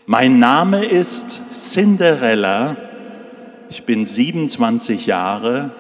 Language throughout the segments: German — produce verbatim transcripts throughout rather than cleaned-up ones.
Mein Name ist Cinderella, ich bin siebenundzwanzig Jahre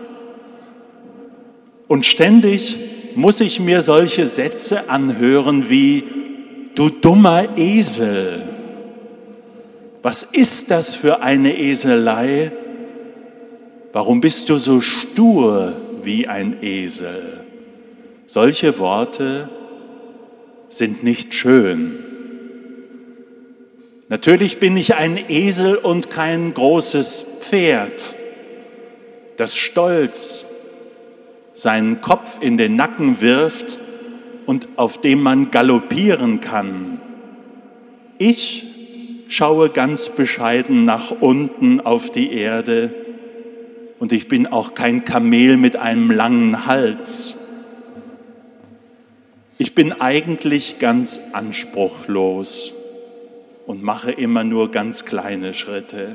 und ständig muss ich mir solche Sätze anhören wie: Du dummer Esel. Was ist das für eine Eselei? Warum bist du so stur wie ein Esel? Solche Worte sind nicht schön. Natürlich bin ich ein Esel und kein großes Pferd, das stolz seinen Kopf in den Nacken wirft und auf dem man galoppieren kann. Ich schaue ganz bescheiden nach unten auf die Erde und ich bin auch kein Kamel mit einem langen Hals. Ich bin eigentlich ganz anspruchslos und mache immer nur ganz kleine Schritte.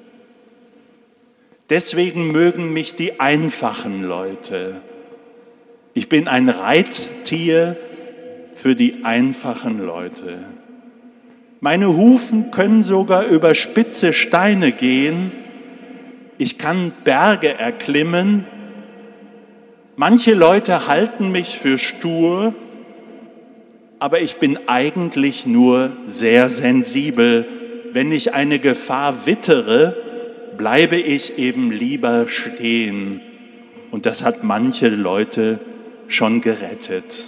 Deswegen mögen mich die einfachen Leute. Ich bin ein Reittier für die einfachen Leute. Meine Hufen können sogar über spitze Steine gehen. Ich kann Berge erklimmen. Manche Leute halten mich für stur, aber ich bin eigentlich nur sehr sensibel. Wenn ich eine Gefahr wittere, bleibe ich eben lieber stehen. Und das hat manche Leute schon gerettet.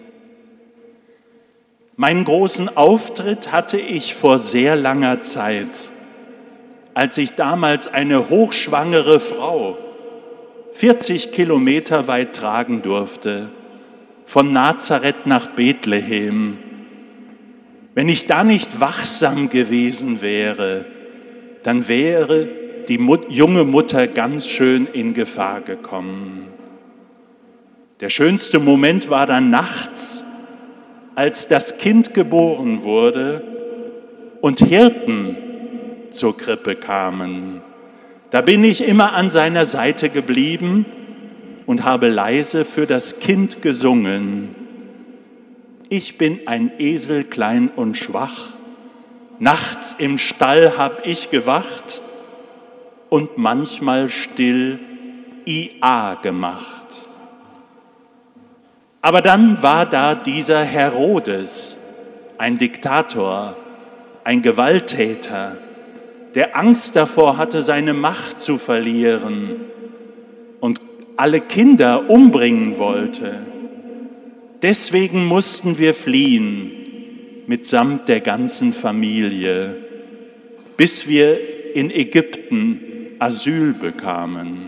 Meinen großen Auftritt hatte ich vor sehr langer Zeit, als ich damals eine hochschwangere Frau vierzig Kilometer weit tragen durfte, von Nazareth nach Bethlehem. Wenn ich da nicht wachsam gewesen wäre, dann wäre die Mut- junge Mutter ganz schön in Gefahr gekommen. Der schönste Moment war dann nachts, als das Kind geboren wurde und Hirten zur Krippe kamen. Da bin ich immer an seiner Seite geblieben und habe leise für das Kind gesungen. Ich bin ein Esel klein und schwach, nachts im Stall hab ich gewacht und manchmal still I A gemacht. Aber dann war da dieser Herodes, ein Diktator, ein Gewalttäter, der Angst davor hatte, seine Macht zu verlieren und alle Kinder umbringen wollte. Deswegen mussten wir fliehen, mitsamt der ganzen Familie, bis wir in Ägypten Asyl bekamen.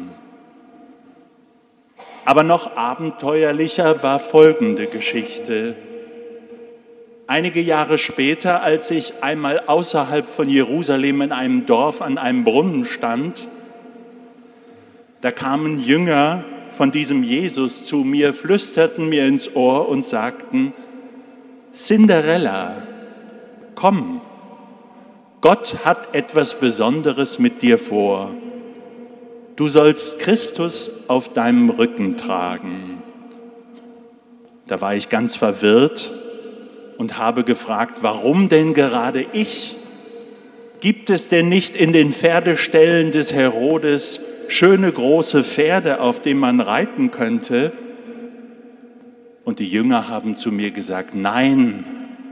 Aber noch abenteuerlicher war folgende Geschichte. Einige Jahre später, als ich einmal außerhalb von Jerusalem in einem Dorf an einem Brunnen stand, da kamen Jünger von diesem Jesus zu mir, flüsterten mir ins Ohr und sagten: Cinderella, komm, Gott hat etwas Besonderes mit dir vor. Du sollst Christus auf deinem Rücken tragen. Da war ich ganz verwirrt und habe gefragt, warum denn gerade ich? Gibt es denn nicht in den Pferdeställen des Herodes schöne große Pferde, auf denen man reiten könnte? Und die Jünger haben zu mir gesagt, nein,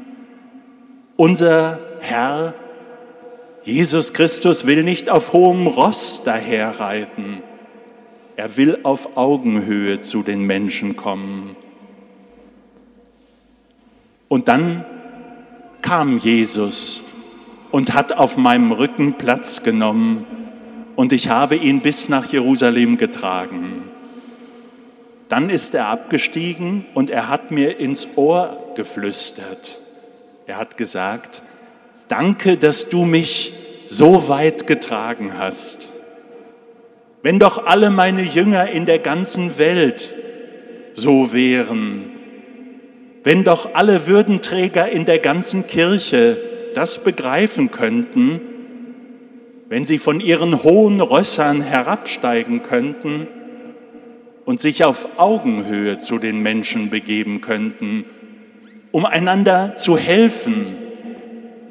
unser Herr Jesus Christus will nicht auf hohem Ross daherreiten. Er will auf Augenhöhe zu den Menschen kommen. Und dann kam Jesus und hat auf meinem Rücken Platz genommen und ich habe ihn bis nach Jerusalem getragen. Dann ist er abgestiegen und er hat mir ins Ohr geflüstert. Er hat gesagt, danke, dass du mich so weit getragen hast. Wenn doch alle meine Jünger in der ganzen Welt so wären, wenn doch alle Würdenträger in der ganzen Kirche das begreifen könnten, wenn sie von ihren hohen Rössern herabsteigen könnten und sich auf Augenhöhe zu den Menschen begeben könnten, um einander zu helfen,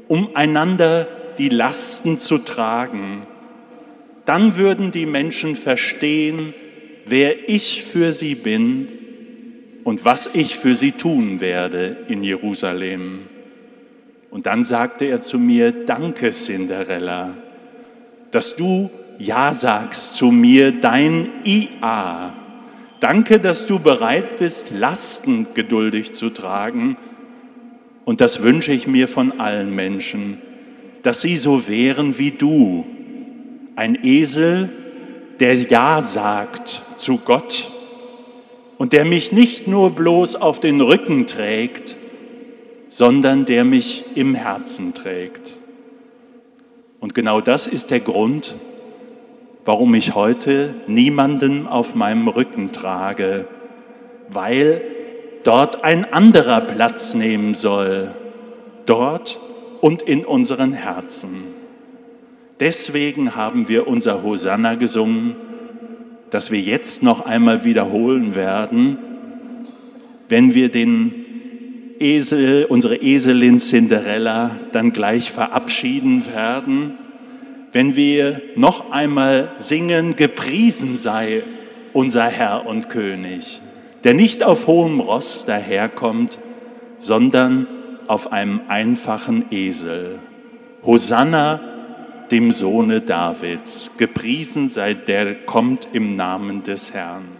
um einander die Lasten zu tragen. Dann würden die Menschen verstehen, wer ich für sie bin und was ich für sie tun werde in Jerusalem. Und dann sagte er zu mir: Danke, Cinderella, dass du Ja sagst zu mir, dein Ja. Danke, dass du bereit bist, Lasten geduldig zu tragen. Und das wünsche ich mir von allen Menschen, dass sie so wären wie du. Ein Esel, der Ja sagt zu Gott und der mich nicht nur bloß auf den Rücken trägt, sondern der mich im Herzen trägt. Und genau das ist der Grund, warum ich heute niemanden auf meinem Rücken trage, weil dort ein anderer Platz nehmen soll, dort und in unseren Herzen. Deswegen haben wir unser Hosanna gesungen, das wir jetzt noch einmal wiederholen werden, wenn wir den Esel, unsere Eselin Cinderella dann gleich verabschieden werden, wenn wir noch einmal singen: Gepriesen sei unser Herr und König, der nicht auf hohem Ross daherkommt, sondern auf einem einfachen Esel. Hosanna dem Sohne Davids, gepriesen sei der kommt im Namen des Herrn.